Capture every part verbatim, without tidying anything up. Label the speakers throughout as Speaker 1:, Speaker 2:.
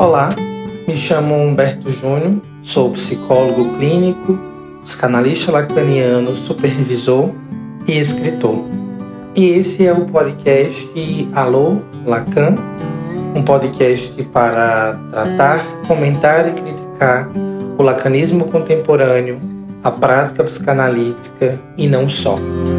Speaker 1: Olá, me chamo Humberto Júnior, sou psicólogo clínico, psicanalista lacaniano, supervisor e escritor. E esse é o podcast Alô, Lacan, um podcast para tratar, comentar e criticar o lacanismo contemporâneo, a prática psicanalítica e não só.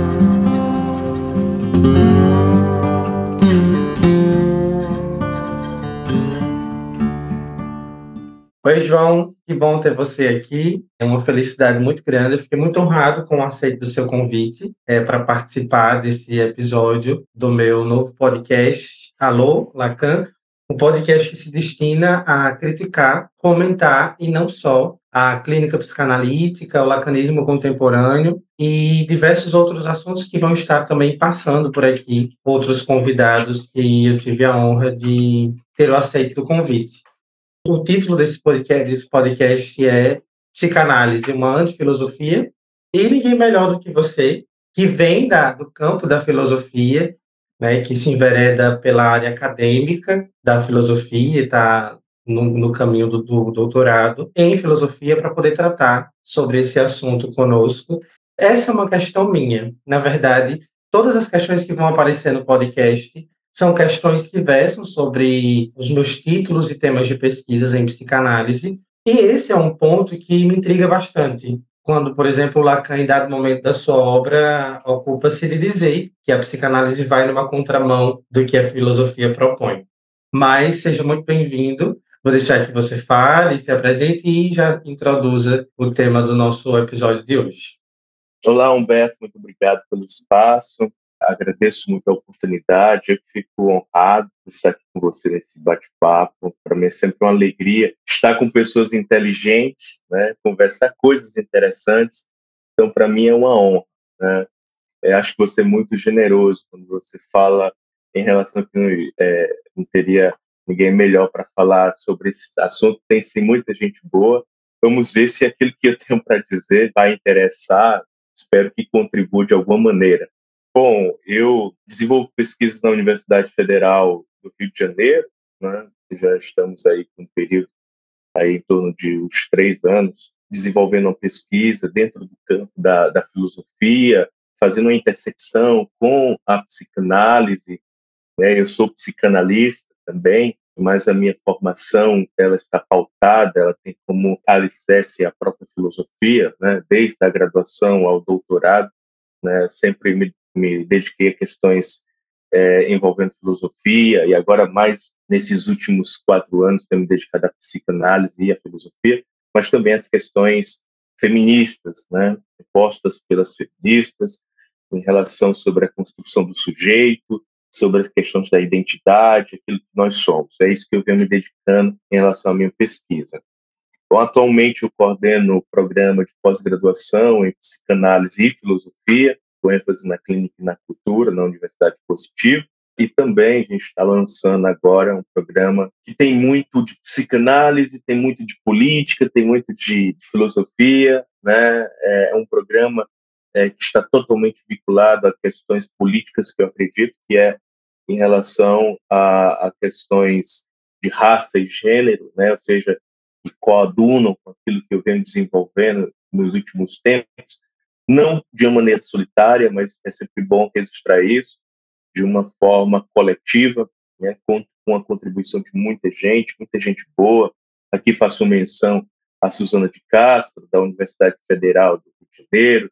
Speaker 1: Oi, João, que bom ter você aqui. É uma felicidade muito grande. Eu fiquei muito honrado com o aceite do seu convite é, para participar desse episódio do meu novo podcast, Alô, Lacan, um podcast que se destina a criticar, comentar e não só a clínica psicanalítica, o lacanismo contemporâneo e diversos outros assuntos que vão estar também passando por aqui, outros convidados que eu tive a honra de ter o aceite do convite. O título desse podcast, desse podcast é Psicanálise, uma antifilosofia, e ninguém melhor do que você, que vem da, do campo da filosofia, né, que se envereda pela área acadêmica da filosofia e está no, no caminho do, do doutorado em filosofia para poder tratar sobre esse assunto conosco. Essa é uma questão minha. Na verdade, todas as questões que vão aparecer no podcast são questões que versam sobre os meus títulos e temas de pesquisas em psicanálise, e esse é um ponto que me intriga bastante. Quando, por exemplo, Lacan, em dado momento da sua obra, ocupa-se de dizer que a psicanálise vai numa contramão do que a filosofia propõe. Mas seja muito bem-vindo. Vou deixar que você fale, se apresente e já introduza o tema do nosso episódio de hoje.
Speaker 2: Olá, Humberto, muito obrigado pelo espaço. Agradeço muito a oportunidade, eu fico honrado de estar aqui com você nesse bate-papo. Para mim é sempre uma alegria estar com pessoas inteligentes, né? Conversar coisas interessantes. Então, para mim é uma honra, né? Eu acho que você é muito generoso quando você fala em relação a que é, não teria ninguém melhor para falar sobre esse assunto. Tem sim muita gente boa. Vamos ver se aquilo que eu tenho para dizer vai interessar. Espero que contribua de alguma maneira. Bom, eu desenvolvo pesquisas na Universidade Federal do Rio de Janeiro, né? Já estamos aí com um período aí em torno de uns três anos, desenvolvendo uma pesquisa dentro do campo da, da filosofia, fazendo uma intersecção com a psicanálise, né? Eu sou psicanalista também, mas a minha formação ela está pautada, ela tem como alicerce a própria filosofia, né? Desde a graduação ao doutorado, né? Sempre me, me dediquei a questões é, envolvendo filosofia, e agora mais nesses últimos quatro anos tenho me dedicado à psicanálise e à filosofia, mas também às questões feministas, né? Postas pelas feministas, em relação sobre a construção do sujeito, sobre as questões da identidade, aquilo que nós somos. É isso que eu venho me dedicando em relação à minha pesquisa. Então, atualmente eu coordeno o programa de pós-graduação em psicanálise e filosofia, com ênfase na clínica e na cultura, na Universidade Positivo. E também a gente está lançando agora um programa que tem muito de psicanálise, tem muito de política, tem muito de, de filosofia, né? É um programa é, que está totalmente vinculado a questões políticas, que eu acredito que é em relação a, a questões de raça e gênero, né? Ou seja, que coadunam com aquilo que eu venho desenvolvendo nos últimos tempos, não de uma maneira solitária, mas é sempre bom registrar isso, de uma forma coletiva, né, com, com a contribuição de muita gente, muita gente boa. Aqui faço menção a Suzana de Castro, da Universidade Federal do Rio de Janeiro,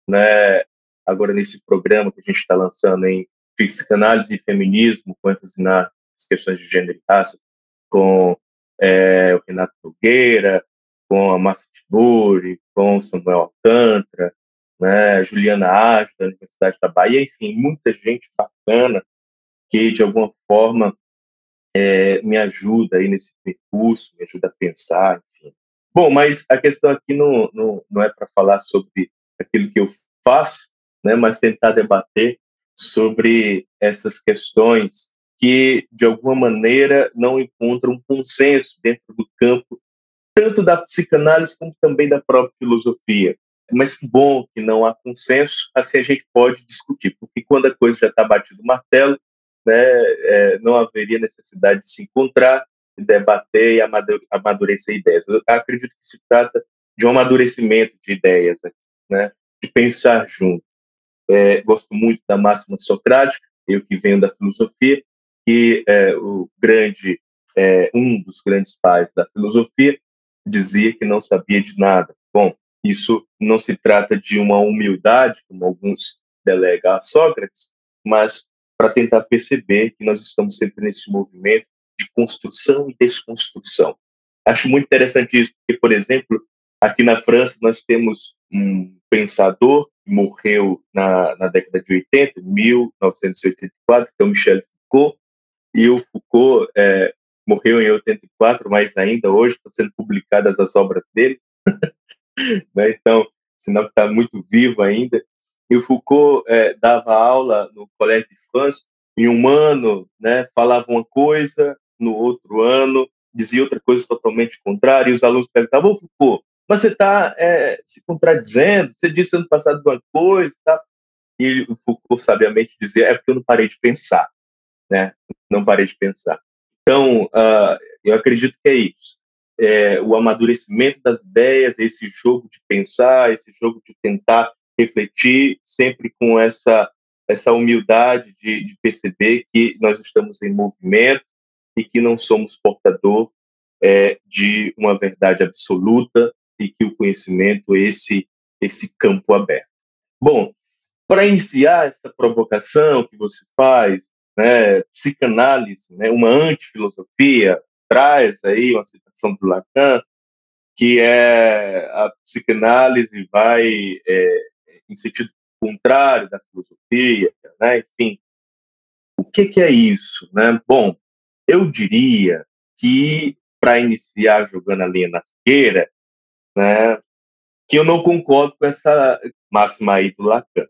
Speaker 2: né, agora nesse programa que a gente está lançando em psicanálise e feminismo, com ênfase nas questões de gênero e raça, com é, o Renato Nogueira, com a Márcia Tiburi, com o Samuel Alcântara, né, Juliana Age, da Universidade da Bahia, enfim, muita gente bacana que, de alguma forma, é, me ajuda aí nesse percurso, me ajuda a pensar, enfim. Bom, mas a questão aqui não, não, não é para falar sobre aquilo que eu faço, né, mas tentar debater sobre essas questões que, de alguma maneira, não encontram um consenso dentro do campo, tanto da psicanálise como também da própria filosofia. Mas que bom que não há consenso, assim a gente pode discutir, porque quando a coisa já está batida o martelo, né, é, não haveria necessidade de se encontrar, debater e amadurecer ideias. Eu acredito que se trata de um amadurecimento de ideias, né? De pensar junto. É, gosto muito da máxima socrática, eu que venho da filosofia, que é, o grande, é, um dos grandes pais da filosofia dizia que não sabia de nada. Bom, isso não se trata de uma humildade, como alguns delegam a Sócrates, mas para tentar perceber que nós estamos sempre nesse movimento de construção e desconstrução. Acho muito interessante isso, porque, por exemplo, aqui na França nós temos um pensador que morreu na, na década de oitenta, mil novecentos e oitenta e quatro, que é o Michel Foucault, e o Foucault é, morreu em oitenta e quatro, mas ainda hoje estão sendo publicadas as obras dele, né? Então, sinal que está muito vivo ainda. E o Foucault é, dava aula no Collège de France, em um ano, né, falava uma coisa, no outro ano dizia outra coisa totalmente contrária, e os alunos perguntavam: ô Foucault, mas você está é, se contradizendo, você disse ano passado uma coisa e tal. E o Foucault sabiamente dizia: é porque eu não parei de pensar, né? Não parei de pensar. Então, uh, eu acredito que é isso. É, o amadurecimento das ideias, esse jogo de pensar, esse jogo de tentar refletir, sempre com essa, essa humildade de, de perceber que nós estamos em movimento e que não somos portador é, de uma verdade absoluta e que o conhecimento é esse, esse campo aberto. Bom, para iniciar essa provocação que você faz, né, psicanálise, né, uma antifilosofia, traz aí uma citação do Lacan, que é a psicanálise vai é, em sentido contrário da filosofia, né? Enfim, o que, que é isso, né? Bom, eu diria que para iniciar jogando a linha na fogueira, né, que eu não concordo com essa máxima aí do Lacan.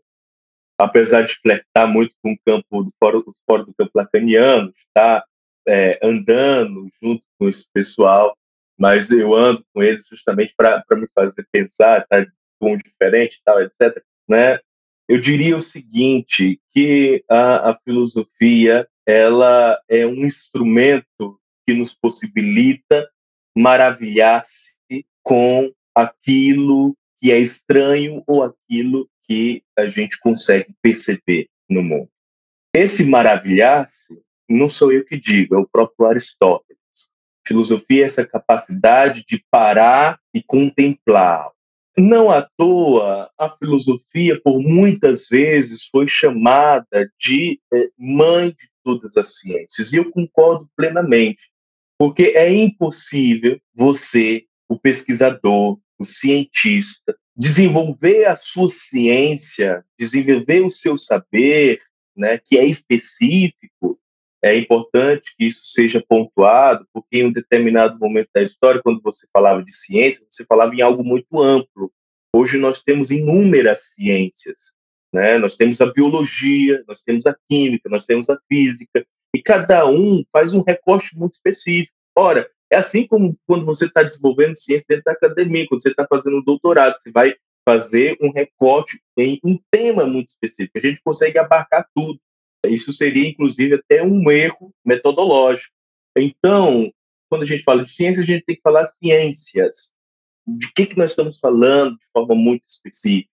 Speaker 2: Apesar de flertar muito com o campo do fora, fora do campo lacaniano, está é, andando junto com esse pessoal, mas eu ando com eles justamente para me fazer pensar, tá com um diferente, tal, etcétera. Né? Eu diria o seguinte, que a, a filosofia ela é um instrumento que nos possibilita maravilhar-se com aquilo que é estranho ou aquilo que a gente consegue perceber no mundo. Esse maravilhar-se não sou eu que digo, é o próprio Aristóteles. Filosofia é essa capacidade de parar e contemplar. Não à toa, a filosofia, por muitas vezes, foi chamada de é, mãe de todas as ciências. E eu concordo plenamente, porque é impossível você, o pesquisador, o cientista, desenvolver a sua ciência, desenvolver o seu saber, né, que é específico. É importante que isso seja pontuado, porque em um determinado momento da história, quando você falava de ciência, você falava em algo muito amplo. Hoje nós temos inúmeras ciências, né? Nós temos a biologia, nós temos a química, nós temos a física, e cada um faz um recorte muito específico. Ora, é assim como quando você está desenvolvendo ciência dentro da academia, quando você está fazendo um doutorado, você vai fazer um recorte em um tema muito específico. A gente consegue abarcar tudo. Isso seria, inclusive, até um erro metodológico. Então, quando a gente fala de ciência, a gente tem que falar ciências. De que, que nós estamos falando de forma muito específica?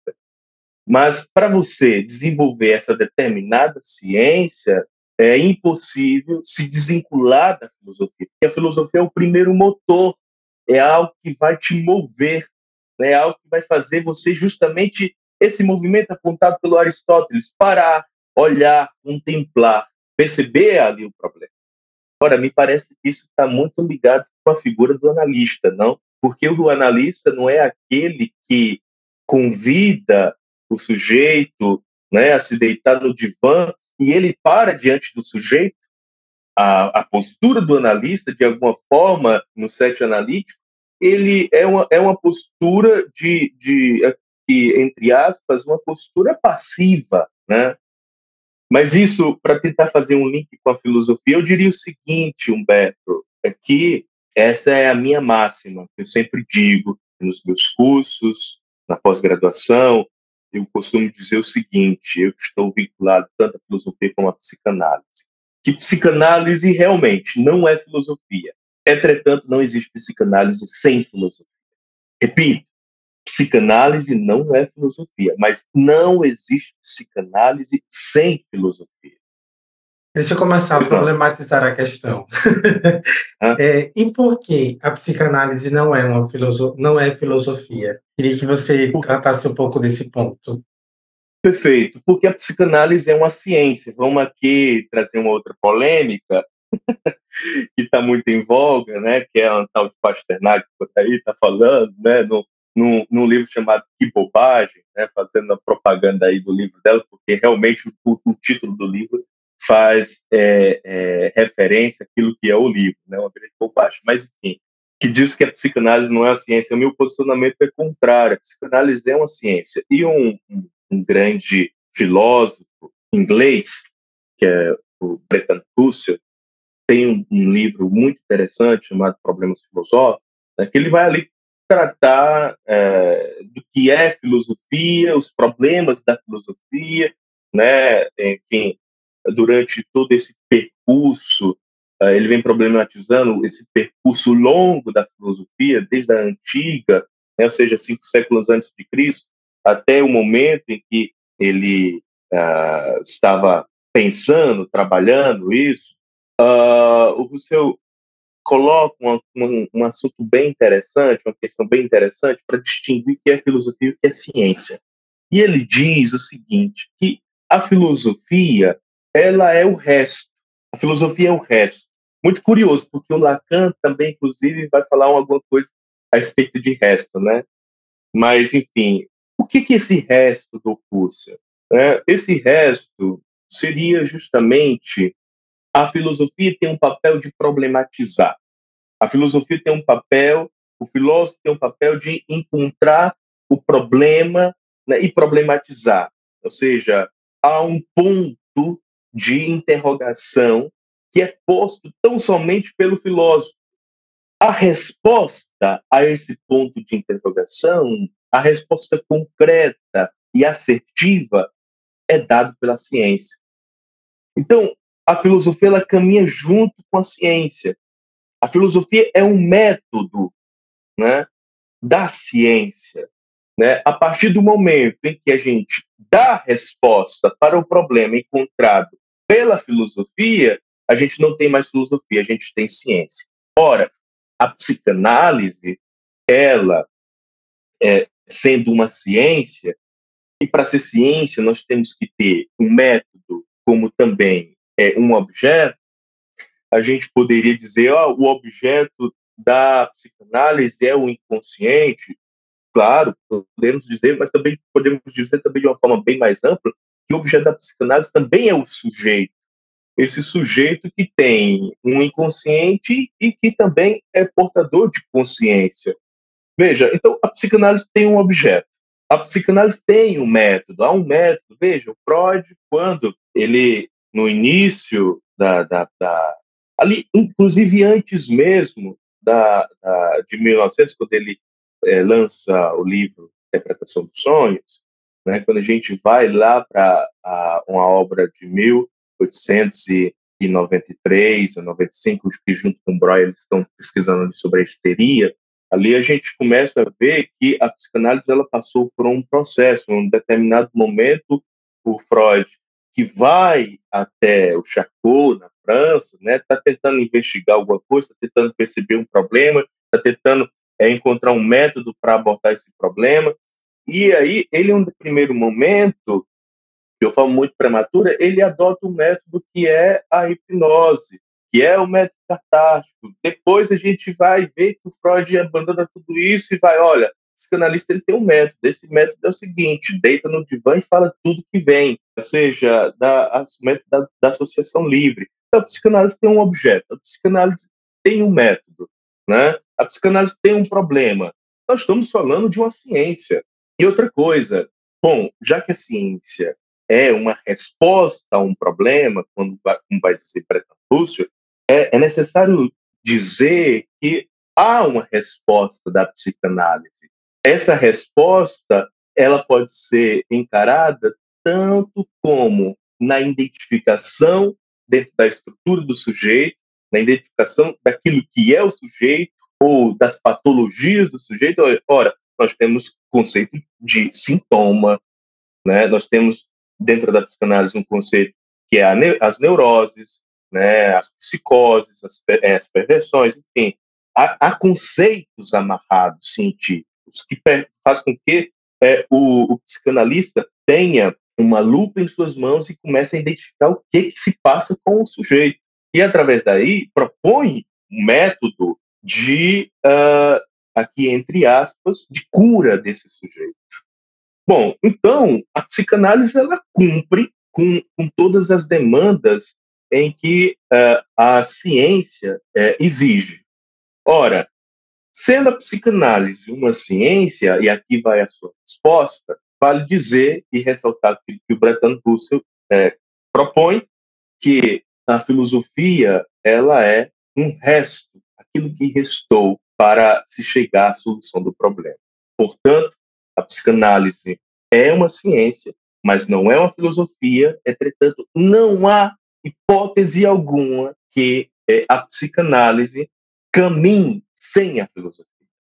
Speaker 2: Mas, para você desenvolver essa determinada ciência, é impossível se desvincular da filosofia, porque a filosofia é o primeiro motor, é algo que vai te mover, né? É algo que vai fazer você justamente esse movimento apontado pelo Aristóteles, parar, olhar, contemplar, perceber ali o problema. Ora, me parece que isso está muito ligado com a figura do analista, não? Porque o analista não é aquele que convida o sujeito, né, a se deitar no divã e ele para diante do sujeito. A, a postura do analista, de alguma forma, no set analítico, ele é uma, é uma postura de, de, de, entre aspas, uma postura passiva, né? Mas isso, para tentar fazer um link com a filosofia, eu diria o seguinte, Humberto, é que essa é a minha máxima, que eu sempre digo nos meus cursos, na pós-graduação, eu costumo dizer o seguinte, eu estou vinculado tanto à filosofia como à psicanálise, que psicanálise realmente não é filosofia. Entretanto, não existe psicanálise sem filosofia. Repito, psicanálise não é filosofia, mas não existe psicanálise sem filosofia.
Speaker 1: Deixa eu começar a
Speaker 2: Pois não.
Speaker 1: problematizar a questão.
Speaker 2: Hã?
Speaker 1: É, e por que a psicanálise não é uma filoso não é filosofia? Queria que você
Speaker 2: Por-
Speaker 1: tratasse um pouco desse ponto.
Speaker 2: Perfeito, porque a psicanálise é uma ciência. Vamos aqui trazer uma outra polêmica que está muito em voga, né? Que é um tal de Pasternak que aí está falando, né? No, num, num livro chamado Que Bobagem, né? Fazendo a propaganda aí do livro dela, porque realmente o, o título do livro faz é, é, referência àquilo que é o livro, né? Uma grande bobagem. Mas, enfim, que diz que a psicanálise não é uma ciência. O meu posicionamento é contrário. A psicanálise é uma ciência. E um, um, um grande filósofo inglês, que é o Bertrand Russell, tem um, um livro muito interessante chamado Problemas Filosóficos, né, que ele vai ali tratar é, do que é filosofia, os problemas da filosofia, né, enfim, durante todo esse percurso, uh, ele vem problematizando esse percurso longo da filosofia, desde a antiga, né, ou seja, cinco séculos antes de Cristo, até o momento em que ele uh, estava pensando, trabalhando isso. Uh, o Rousseau coloca uma, uma, um assunto bem interessante, uma questão bem interessante para distinguir o que é filosofia e o que é ciência. E ele diz o seguinte, que a filosofia, ela é o resto. A filosofia é o resto. Muito curioso, porque o Lacan também, inclusive, vai falar alguma coisa a respeito de resto, né? Mas, enfim, o que que é esse resto do Husserl? É, esse resto seria justamente a filosofia tem um papel de problematizar. A filosofia tem um papel, o filósofo tem um papel de encontrar o problema, né, e problematizar. Ou seja, há um ponto de interrogação que é posto tão somente pelo filósofo. A resposta a esse ponto de interrogação, a resposta concreta e assertiva, é dada pela ciência. Então, a filosofia ela caminha junto com a ciência. A filosofia é um método, né, da ciência. Né? A partir do momento em que a gente dá resposta para o problema encontrado pela filosofia, a gente não tem mais filosofia, a gente tem ciência. Ora, a psicanálise, ela, é, sendo uma ciência, e para ser ciência nós temos que ter um método como também é, um objeto. A gente poderia dizer, ó, o objeto da psicanálise é o inconsciente. Claro, podemos dizer, mas também podemos dizer também de uma forma bem mais ampla que o objeto da psicanálise também é o sujeito. Esse sujeito que tem um inconsciente e que também é portador de consciência. Veja, então a psicanálise tem um objeto. A psicanálise tem um método, há um método. Veja, o Freud, quando ele, no início da, da, da ali, inclusive antes mesmo da, da, de mil e novecentos, quando ele é, lança o livro Interpretação dos Sonhos, né, quando a gente vai lá para uma obra de mil oitocentos e noventa e três ou noventa e cinco, que junto com o Breuer eles estão pesquisando sobre a histeria, ali a gente começa a ver que a psicanálise ela passou por um processo. Em um determinado momento, o Freud, que vai até o Charcot, na França, né, está tentando investigar alguma coisa, está tentando perceber um problema, está tentando é, encontrar um método para abordar esse problema. E aí, ele, em um primeiro momento, de uma forma muito prematura, ele adota um método que é a hipnose, que é o método catártico. Depois a gente vai ver que o Freud abandona tudo isso e vai, olha, o psicanalista ele tem um método. Esse método é o seguinte, deita no divã e fala tudo que vem, ou seja, da, o método da, da associação livre. Então, a psicanálise tem um objeto, a psicanálise tem um método, né? A psicanálise tem um problema. Nós estamos falando de uma ciência. E outra coisa, bom, já que a ciência é uma resposta a um problema, como vai dizer Bertrand Russell, é, é necessário dizer que há uma resposta da psicanálise. Essa resposta ela pode ser encarada tanto como na identificação dentro da estrutura do sujeito, na identificação daquilo que é o sujeito ou das patologias do sujeito. Ora, nós temos conceito de sintoma, né? Nós temos dentro da psicanálise um conceito que é ne- as neuroses, né? As psicoses, as, per- as perversões, enfim. Há, há conceitos amarrados científicos que per- faz com que é, o, o psicanalista tenha uma lupa em suas mãos e comece a identificar o que, que se passa com o sujeito. E, através daí, propõe um método de, uh, aqui entre aspas, de cura desse sujeito. Bom, então, a psicanálise ela cumpre com, com todas as demandas em que uh, a ciência uh, exige. Ora, sendo a psicanálise uma ciência, e aqui vai a sua resposta, vale dizer e ressaltar que, que o Bertrand Russell uh, propõe que a filosofia ela é um resto, aquilo que restou para se chegar à solução do problema. Portanto, a psicanálise é uma ciência, mas não é uma filosofia, entretanto, não há hipótese alguma que é, a psicanálise caminhe sem a filosofia.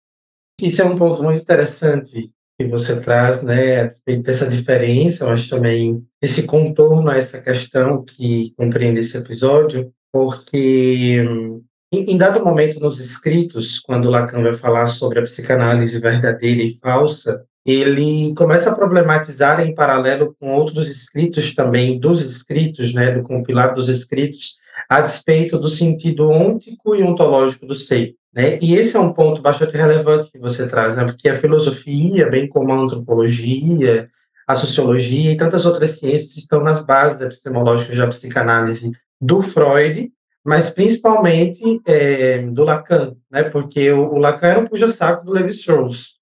Speaker 1: Isso é um ponto muito interessante que você traz, né, a respeito dessa diferença, mas também esse contorno a essa questão que compreende esse episódio, porque em, em dado momento nos escritos, quando Lacan vai falar sobre a psicanálise verdadeira e falsa, ele começa a problematizar em paralelo com outros escritos também, dos escritos, né, do compilado dos escritos, a despeito do sentido ôntico e ontológico do ser. Né? E esse é um ponto bastante relevante que você traz, né? Porque a filosofia, bem como a antropologia, a sociologia e tantas outras ciências estão nas bases epistemológicas da psicanálise do Freud, mas principalmente é, do Lacan, né? Porque o, o Lacan era um puxa-saco do Levi-Strauss,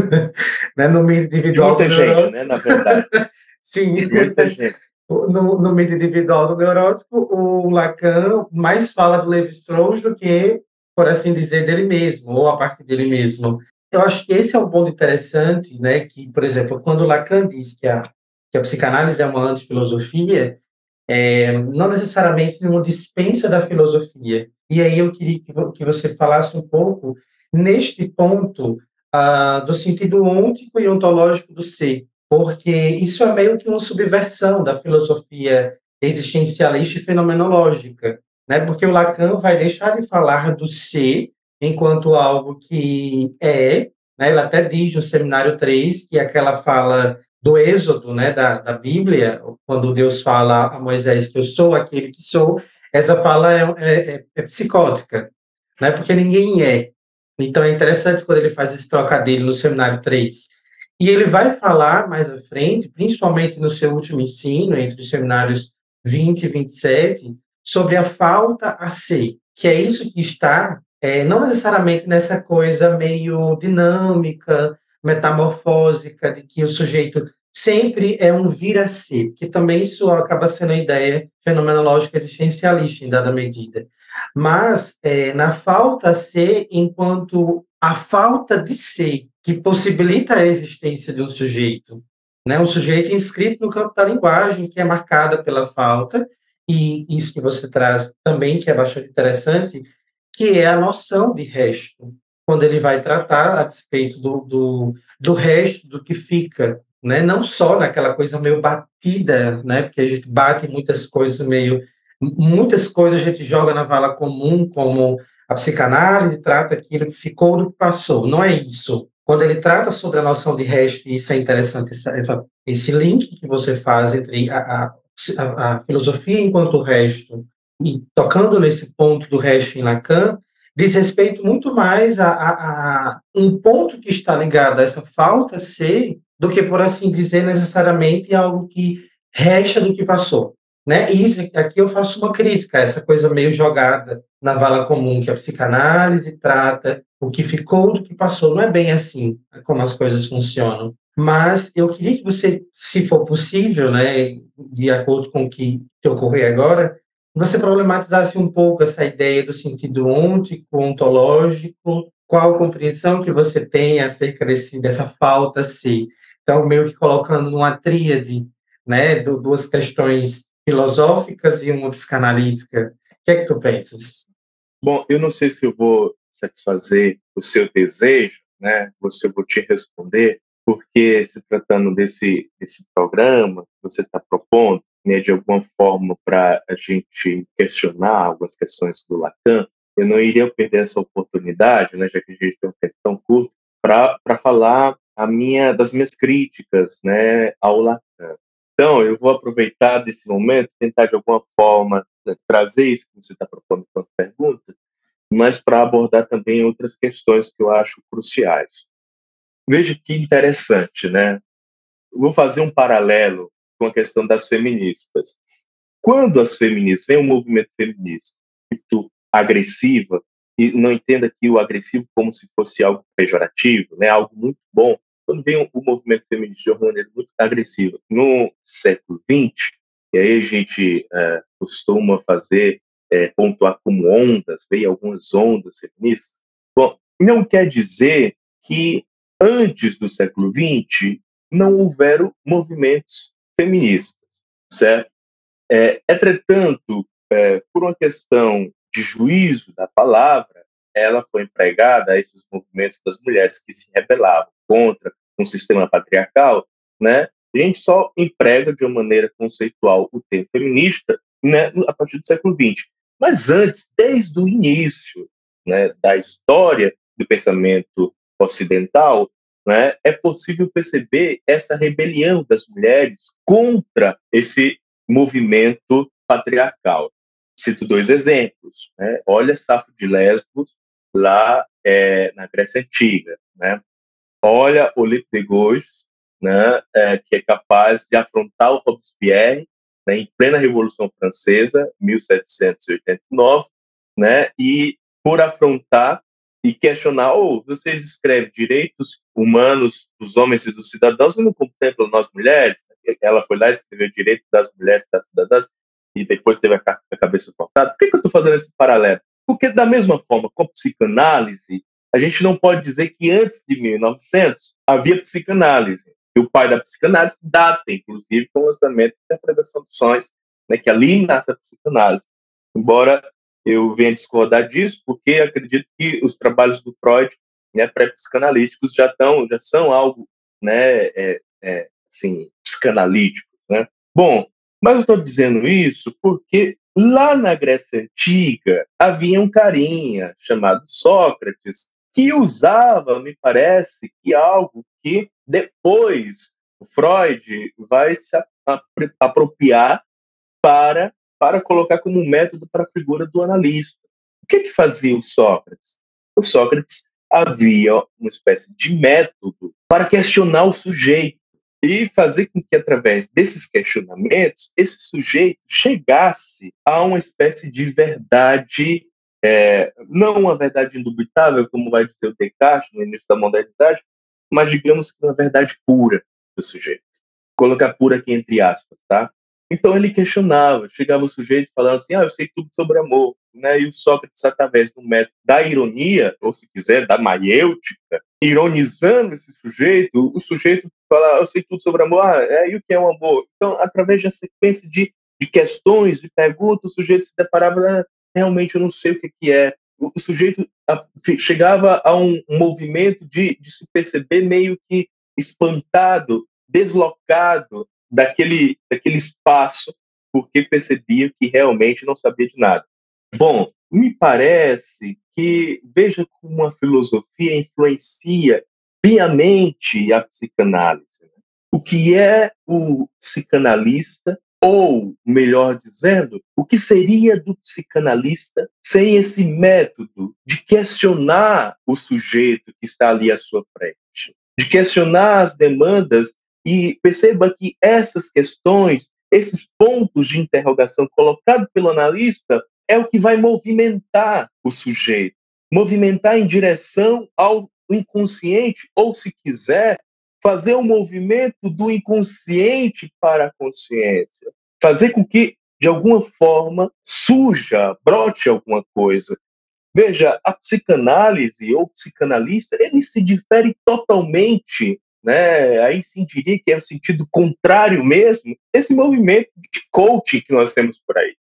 Speaker 1: né? No mito
Speaker 2: De
Speaker 1: individual do
Speaker 2: muita gente,
Speaker 1: neurótico.
Speaker 2: né, na verdade.
Speaker 1: Sim.
Speaker 2: Muita gente.
Speaker 1: No, no mito individual do neurótico, o Lacan mais fala do Levi-Strauss do que, por assim dizer, dele mesmo, ou a partir dele mesmo. Eu acho que esse é um ponto interessante, né, que, por exemplo, quando Lacan diz que a, que a psicanálise é uma antifilosofia, é, não necessariamente uma dispensa da filosofia. E aí eu queria que, vo, que você falasse um pouco neste ponto ah, do sentido ôntico e ontológico do ser, porque isso é meio que uma subversão da filosofia existencialista e fenomenológica, né? Porque o Lacan vai deixar de falar do ser enquanto algo que é, né? Ele até diz no Seminário três que aquela fala do Êxodo, né, da, da Bíblia, quando Deus fala a Moisés que eu sou aquele que sou, essa fala é, é, é psicótica, né? Porque ninguém é. Então é interessante quando ele faz esse trocadilho no Seminário três. E ele vai falar mais à frente, principalmente no seu último ensino, entre os seminários vinte e vinte e sete, sobre a falta a ser, que é isso que está, é, não necessariamente nessa coisa meio dinâmica, metamorfósica, de que o sujeito sempre é um vir a ser, que também isso acaba sendo a ideia fenomenológica existencialista, em dada medida. Mas é, na falta a ser, enquanto a falta de ser, que possibilita a existência de um sujeito, né? Um sujeito inscrito no campo da linguagem, que é marcada pela falta, e isso que você traz também, que é bastante interessante, que é a noção de resto, quando ele vai tratar a respeito do, do, do resto, do que fica, né? Não só naquela coisa meio batida, né? Porque a gente bate muitas coisas meio... Muitas coisas a gente joga na vala comum, como a psicanálise trata aquilo que ficou do que passou. Não é isso. Quando ele trata sobre a noção de resto, e isso é interessante, essa, essa, esse link que você faz entre a, a, a, a filosofia enquanto resto e tocando nesse ponto do resto em Lacan, diz respeito muito mais a, a, a um ponto que está ligado a essa falta ser do que, por assim dizer, necessariamente algo que resta do que passou. Né? E isso aqui eu faço uma crítica, essa coisa meio jogada na vala comum, que a psicanálise trata o que ficou do que passou. Não é bem assim como as coisas funcionam. Mas eu queria que você, se for possível, né, de acordo com o que, que ocorrer agora, você problematizasse um pouco essa ideia do sentido ôntico, ontológico, qual a compreensão que você tem acerca desse, dessa falta se. Então, meio que colocando numa tríade, né, do, duas questões filosóficas e uma psicanalítica. O que é que tu pensas?
Speaker 2: Bom, eu não sei se eu vou satisfazer o seu desejo, né? Ou se eu vou te responder, porque se tratando desse, desse programa que você está propondo, né, de alguma forma para a gente questionar algumas questões do Lacan, eu não iria perder essa oportunidade, né, já que a gente tem um tempo tão curto, para falar a minha, das minhas críticas, né, ao Lacan. Então, eu vou aproveitar desse momento, tentar de alguma forma né, trazer isso que você está propondo como pergunta, mas para abordar também outras questões que eu acho cruciais. Veja que interessante, né? Vou fazer um paralelo com a questão das feministas. Quando as feministas, vem um movimento feminista muito agressiva, e não entenda aqui o agressivo como se fosse algo pejorativo, né? Algo muito bom. Quando vem o, o movimento feminista de uma maneira muito agressiva, no século vinte, e aí a gente é, costuma fazer, é, pontuar como ondas, veio algumas ondas feministas. Bom, não quer dizer que antes do século vinte não houveram movimentos feministas, certo? É, entretanto, é, por uma questão de juízo da palavra, ela foi empregada a esses movimentos das mulheres que se rebelavam contra um sistema patriarcal, né? A gente só emprega de uma maneira conceitual o termo feminista, né, a partir do século vinte. Mas antes, desde o início, né, da história do pensamento ocidental, né, é possível perceber essa rebelião das mulheres contra esse movimento patriarcal. Cito dois exemplos. Né? Olha Safo de Lesbos, lá é, na Grécia Antiga. Né? Olha Olympe de Gouges, né, é, que é capaz de afrontar o Robespierre, né, em plena Revolução Francesa, mil setecentos e oitenta e nove, né, e por afrontar e questionar, ou oh, vocês escrevem direitos humanos dos homens e dos cidadãos e não contemplam nós mulheres? Ela foi lá e escreveu direito das mulheres e das cidadãs e depois teve a, a cabeça cortada. Por que, que eu estou fazendo esse paralelo? Porque da mesma forma, com a psicanálise, a gente não pode dizer que antes de mil e novecentos havia psicanálise. E o pai da psicanálise data, inclusive, com o lançamento da interpretação dos sonhos, né, que ali nasce a psicanálise. Embora eu venha discordar disso, porque acredito que os trabalhos do Freud, né, pré-psicanalíticos, já, tão, já são algo, né, é, é, assim, psicanalítico. Né? Bom, mas eu estou dizendo isso porque lá na Grécia Antiga havia um carinha chamado Sócrates que usava, me parece, que algo que depois o Freud vai se apropriar para, para colocar como um método para a figura do analista. O que, que fazia o Sócrates? O Sócrates havia uma espécie de método para questionar o sujeito e fazer com que, através desses questionamentos, esse sujeito chegasse a uma espécie de verdade, é, não uma verdade indubitável, como vai dizer o Descartes no início da modernidade, mas digamos que uma verdade pura do sujeito. Vou colocar pura aqui entre aspas, tá? Então ele questionava, chegava o sujeito falando assim, ah, eu sei tudo sobre amor, né? E o Sócrates, através do método da ironia, ou se quiser, da maiêutica, ironizando esse sujeito, o sujeito fala, eu sei tudo sobre amor, ah, é, e o que é o amor? Então, através de uma sequência de, de questões, de perguntas, o sujeito se deparava, ah, realmente eu não sei o que, que é. O, o sujeito a, chegava a um, um movimento de, de se perceber meio que espantado, deslocado daquele, daquele espaço, porque percebia que realmente não sabia de nada. Bom, me parece que, veja como a filosofia influencia piamente a psicanálise. Né? O que é o psicanalista, ou, melhor dizendo, o que seria do psicanalista sem esse método de questionar o sujeito que está ali à sua frente, de questionar as demandas. E perceba que essas questões, esses pontos de interrogação colocados pelo analista, é o que vai movimentar o sujeito, movimentar em direção ao inconsciente, ou, se quiser, fazer um movimento do inconsciente para a consciência, fazer com que, de alguma forma, surja, brote alguma coisa. Veja, a psicanálise ou psicanalista, ele se difere totalmente, né? Aí sim diria que é o sentido contrário mesmo, desse movimento de coaching que nós temos por aí.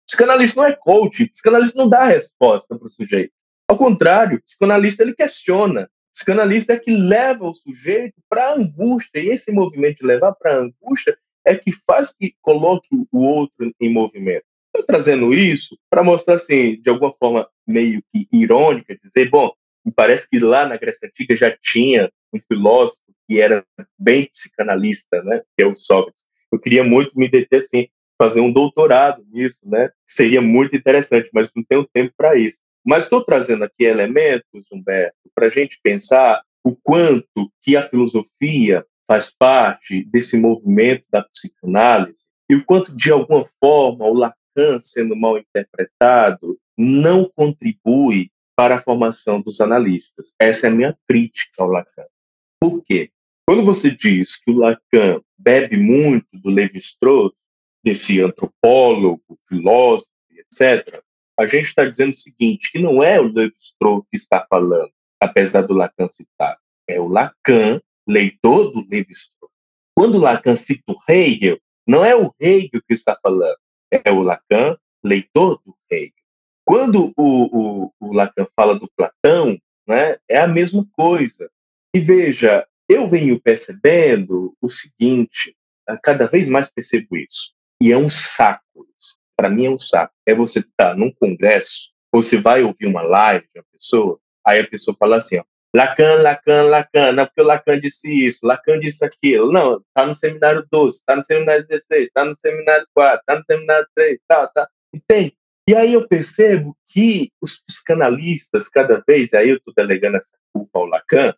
Speaker 2: Psicanalista não é coach, psicanalista não dá resposta para o sujeito. Ao contrário, o psicanalista ele questiona. O psicanalista é que leva o sujeito para a angústia, e esse movimento de levar para a angústia é que faz que coloque o outro em movimento. Estou trazendo isso para mostrar, assim, de alguma forma meio que irônica, dizer, bom, me parece que lá na Grécia Antiga já tinha um filósofo que era bem psicanalista, né, que é o Sócrates. Eu queria muito me deter, assim, fazer um doutorado nisso, né? Seria muito interessante, mas não tenho tempo para isso. Mas estou trazendo aqui elementos, Humberto, para a gente pensar o quanto que a filosofia faz parte desse movimento da psicanálise e o quanto, de alguma forma, o Lacan, sendo mal interpretado, não contribui para a formação dos analistas. Essa é a minha crítica ao Lacan. Por quê? Quando você diz que o Lacan bebe muito do Lévi-Strauss, desse antropólogo, filósofo, etcétera, a gente está dizendo o seguinte, que não é o Lévi-Strauss que está falando, apesar do Lacan citar, é o Lacan, leitor do Lévi-Strauss. Quando o Lacan cita o Hegel, não é o Hegel que está falando, é o Lacan, leitor do Hegel. Quando o, o, o Lacan fala do Platão, né, é a mesma coisa. E veja, eu venho percebendo o seguinte, cada vez mais percebo isso, e é um saco isso. Para mim é um saco. É você estar num congresso, ou você vai ouvir uma live de uma pessoa, aí a pessoa fala assim, ó, Lacan, Lacan, Lacan, não, porque o Lacan disse isso, Lacan disse aquilo. Não, tá no seminário doze, tá no seminário dezesseis, tá no seminário quatro, tá no seminário três, tá, tá. Entende? E aí eu percebo que os psicanalistas, cada vez, aí eu estou delegando essa culpa ao Lacan,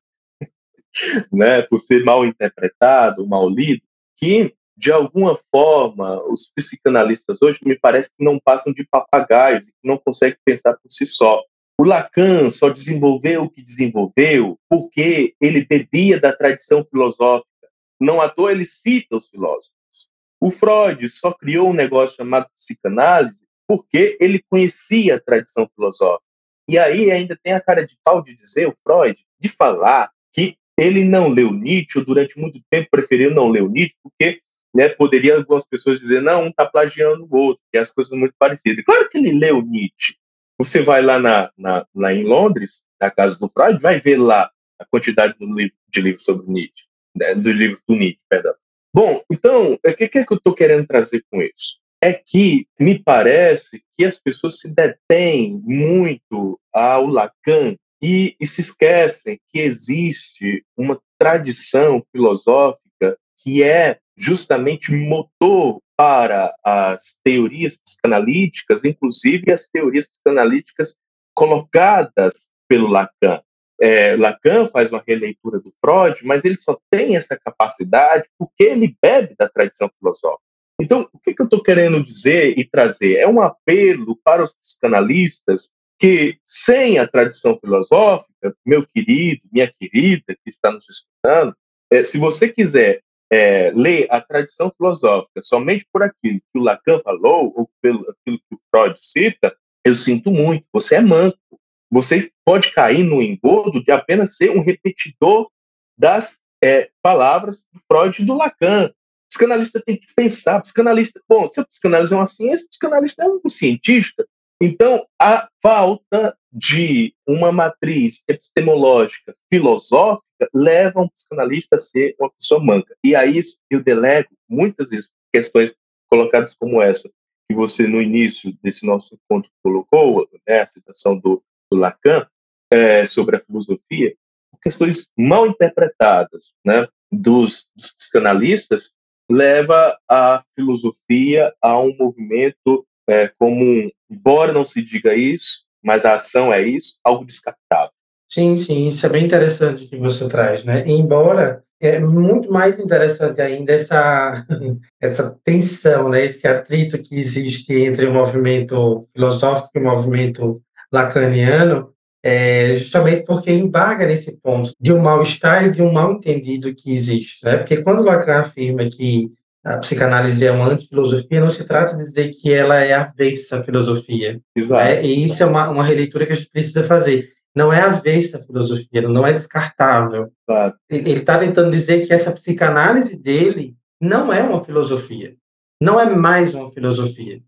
Speaker 2: né, por ser mal interpretado, mal lido, que, de alguma forma, os psicanalistas hoje me parece que não passam de papagaios, que não conseguem pensar por si só. O Lacan só desenvolveu o que desenvolveu porque ele bebia da tradição filosófica. Não à toa ele cita os filósofos. O Freud só criou um negócio chamado psicanálise porque ele conhecia a tradição filosófica. E aí ainda tem a cara de pau de dizer, o Freud, de falar que ele não leu Nietzsche, ou durante muito tempo preferiu não ler o Nietzsche, porque, né, poderia algumas pessoas dizer, não, um está plagiando o outro, que as coisas são muito parecidas. Claro que ele leu Nietzsche. Você vai lá, na, na, lá em Londres, na casa do Freud, vai ver lá a quantidade do livro, de livros sobre Nietzsche, né, do livro do Nietzsche, perdão. Bom, então, o que, que é que eu estou querendo trazer com isso? É que me parece que as pessoas se detêm muito ao Lacan e, e se esquecem que existe uma tradição filosófica que é justamente motor para as teorias psicanalíticas, inclusive as teorias psicanalíticas colocadas pelo Lacan. É, Lacan faz uma releitura do Freud, mas ele só tem essa capacidade porque ele bebe da tradição filosófica. Então, o que, que eu estou querendo dizer e trazer? É um apelo para os psicanalistas que, sem a tradição filosófica, meu querido, minha querida, que está nos escutando, é, se você quiser é, ler a tradição filosófica somente por aquilo que o Lacan falou, ou pelo aquilo que o Freud cita, eu sinto muito, você é manco. Você pode cair no engodo de apenas ser um repetidor das é, palavras do Freud e do Lacan. O psicanalista tem que pensar. O psicanalista, bom, se o psicanalista é uma ciência, o psicanalista é um cientista. Então, a falta de uma matriz epistemológica, filosófica, leva um psicanalista a ser uma pessoa manca. E a isso eu delego, muitas vezes, questões colocadas como essa, que você, no início desse nosso encontro, colocou, né, a citação do, do Lacan, é, sobre a filosofia, questões mal interpretadas, né, dos, dos psicanalistas, leva a filosofia a um movimento é, comum, embora não se diga isso, mas a ação é isso, algo descartável.
Speaker 1: Sim, sim, isso é bem interessante que você traz, né? Embora é muito mais interessante ainda essa essa tensão, né? Esse atrito que existe entre o movimento filosófico e o movimento lacaniano, é justamente porque embarga nesse ponto de um mal-estar e de um mal-entendido que existe, né? Porque quando Lacan afirma que a psicanálise é uma antifilosofia, não se trata de dizer que ela é avessa à filosofia,
Speaker 2: Exato.
Speaker 1: né? E isso é uma, uma releitura que a gente precisa fazer. Não é avessa à filosofia, não é descartável.
Speaker 2: Claro.
Speaker 1: Ele está tentando dizer que essa psicanálise dele não é uma filosofia, não é mais uma filosofia.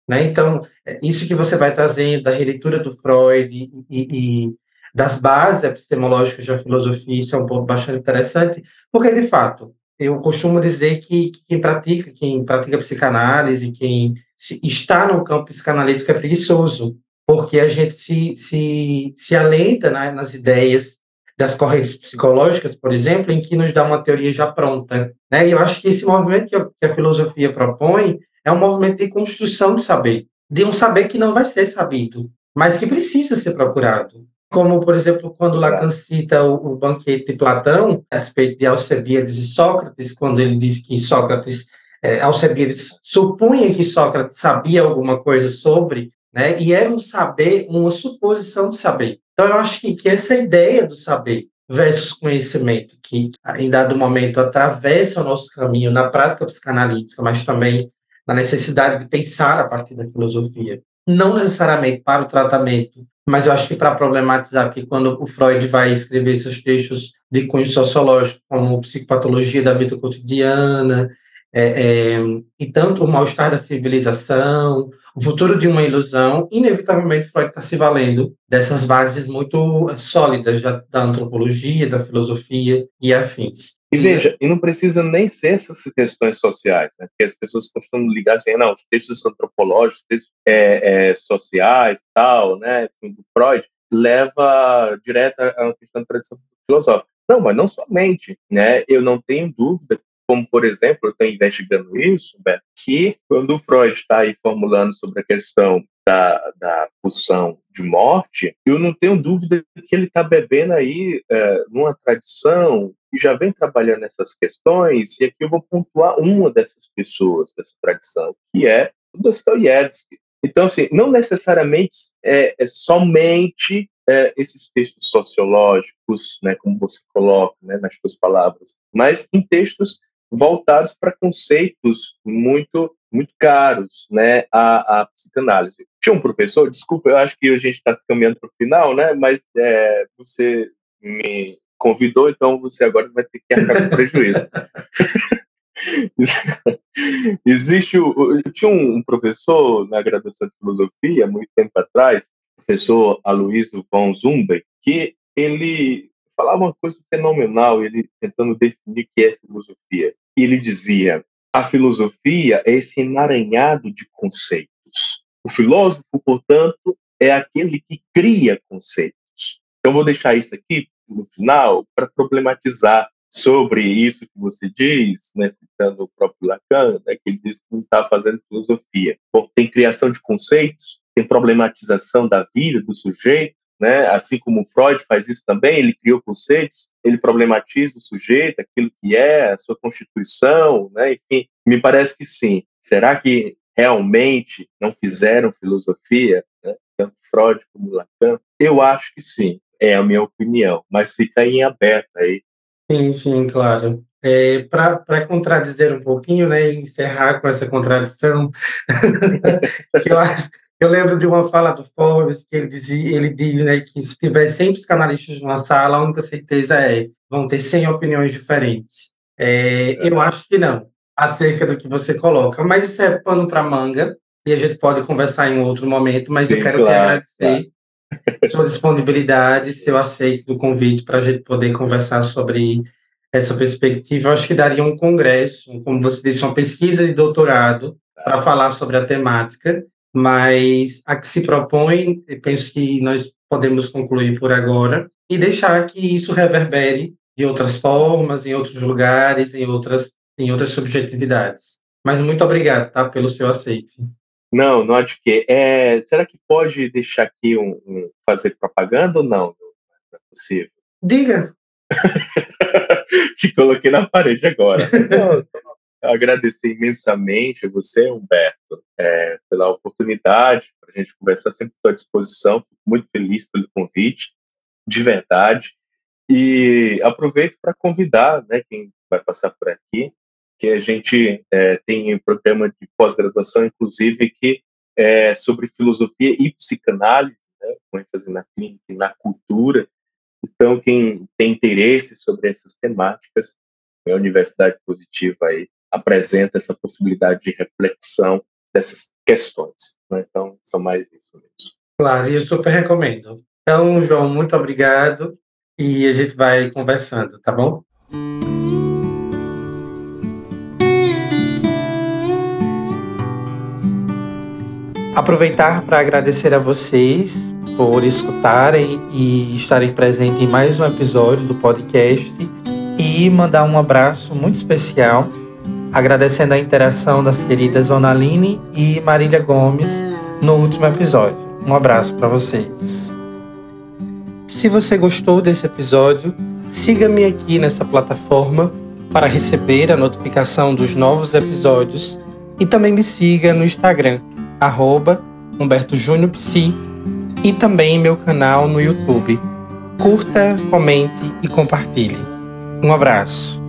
Speaker 1: né? Então, isso que você vai trazendo da releitura do Freud e, e, e das bases epistemológicas da filosofia, isso é um ponto bastante interessante, porque, de fato, eu costumo dizer que, que quem pratica, quem pratica psicanálise, quem se, está no campo psicanalítico é preguiçoso, porque a gente se, se, se alenta, né, nas ideias das correntes psicológicas, por exemplo, em que nos dá uma teoria já pronta, né? E eu acho que esse movimento que a, que a filosofia propõe é um movimento de construção do saber, de um saber que não vai ser sabido, mas que precisa ser procurado. Como, por exemplo, quando Lacan cita o, o banquete de Platão, a respeito de Alcebiades e Sócrates, quando ele diz que Sócrates, é, Alcebiades supunha que Sócrates sabia alguma coisa sobre, né, e era um saber, uma suposição de saber. Então, eu acho que, que essa ideia do saber versus conhecimento, que em dado momento atravessa o nosso caminho na prática psicanalítica, mas também na necessidade de pensar a partir da filosofia. Não necessariamente para o tratamento, mas eu acho que para problematizar, porque quando o Freud vai escrever seus textos de cunho sociológico, como Psicopatologia da Vida Cotidiana, é, é, e tanto o mal-estar da civilização, o futuro de uma ilusão, inevitavelmente Freud está se valendo dessas bases muito sólidas da, da antropologia, da filosofia e afins.
Speaker 2: E veja, e não precisa nem ser essas questões sociais, né? Porque as pessoas costumam ligar assim, não, os textos antropológicos, textos é, é, sociais, tal, né, do Freud, leva direto a uma questão da tradição filosófica. Não, mas não somente, né? Eu não tenho dúvida, como, por exemplo, eu estou investigando isso, Beto, que quando o Freud está aí formulando sobre a questão da, da pulsão de morte, eu não tenho dúvida que ele está bebendo aí é, numa tradição que já vem trabalhando essas questões, e aqui eu vou pontuar uma dessas pessoas, dessa tradição, que é o Dostoiévski. Então, assim, não necessariamente é, é somente é, esses textos sociológicos, né, como você coloca, né, nas suas palavras, mas em textos voltados para conceitos muito muito caros, né, à, à psicanálise. Tinha um professor, desculpa, eu acho que a gente está se caminhando para o final, né, mas é, você me convidou, então você agora vai ter que arcar com o prejuízo. Existe o, eu tinha um professor na graduação de filosofia, muito tempo atrás, o professor Aloysio von Zumbeck, que ele falava uma coisa fenomenal, ele tentando definir o que é filosofia. E ele dizia: a filosofia é esse emaranhado de conceitos. O filósofo, portanto, é aquele que cria conceitos. Então, vou deixar isso aqui no final para problematizar sobre isso que você diz, né, citando o próprio Lacan, né, que ele diz que não está fazendo filosofia. Bom, tem criação de conceitos, tem problematização da vida do sujeito, né, assim como Freud faz isso também, ele criou conceitos, ele problematiza o sujeito, aquilo que é, a sua constituição, né, enfim, me parece que sim. Será que realmente não fizeram filosofia, né, tanto Freud como Lacan? Eu acho que sim, é a minha opinião, mas fica em aberto aí.
Speaker 1: Sim, sim, claro. É, para contradizer um pouquinho, né, e encerrar com essa contradição, que eu acho, eu lembro de uma fala do Forbes que ele dizia, ele diz, né, que se tiver cem psicanalistas numa sala, a única certeza é vão ter cem opiniões diferentes. É, eu acho que não, acerca do que você coloca, mas isso é pano para manga e a gente pode conversar em um outro momento. Mas eu
Speaker 2: Sim,
Speaker 1: quero te
Speaker 2: claro, claro.
Speaker 1: agradecer sua disponibilidade, seu aceito do convite para a gente poder conversar sobre essa perspectiva. Eu acho que daria um congresso, como você disse, uma pesquisa de doutorado para falar sobre a temática, mas a que se propõe, eu penso que nós podemos concluir por agora e deixar que isso reverbere de outras formas, em outros lugares, em outras, em outras subjetividades. Mas muito obrigado, tá, pelo seu aceite.
Speaker 2: Não, não há de quê. É, será que pode deixar aqui um, um fazer propaganda ou não? Não é possível.
Speaker 1: Diga.
Speaker 2: Te coloquei na parede agora. Não, só agradecer imensamente a você, Humberto, é, pela oportunidade para a gente conversar. Sempre estou à disposição. Fico muito feliz pelo convite, de verdade. E aproveito para convidar, né, quem vai passar por aqui, que a gente é, tem um programa de pós-graduação, inclusive, que é sobre filosofia e psicanálise, né, com ênfase na clínica e na cultura. Então, quem tem interesse sobre essas temáticas, a Universidade Positiva aí apresenta essa possibilidade de reflexão dessas questões. Né? Então, são mais isso mesmo.
Speaker 1: Claro, e eu super recomendo. Então, João, muito obrigado e a gente vai conversando, tá bom? Aproveitar para agradecer a vocês por escutarem e estarem presentes em mais um episódio do podcast e mandar um abraço muito especial, agradecendo a interação das queridas Onaline e Marília Gomes no último episódio. Um abraço para vocês. Se você gostou desse episódio, siga-me aqui nessa plataforma para receber a notificação dos novos episódios e também me siga no Instagram, arroba Humberto Júnior Psi, e também meu canal no YouTube. Curta, comente e compartilhe. Um abraço.